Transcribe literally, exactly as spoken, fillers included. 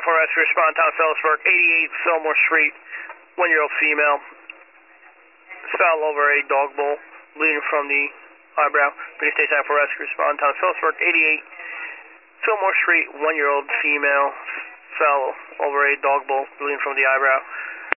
for rescue. Respond town Phillipsburg, eighty-eight Fillmore Street, one-year-old female. Fell over a dog bowl, bleeding from the eyebrow. Please stay time for rescue. Respond town Phillipsburg, eighty-eight Fillmore Street, one-year-old female. Fell over a dog bowl, bleeding from the eyebrow.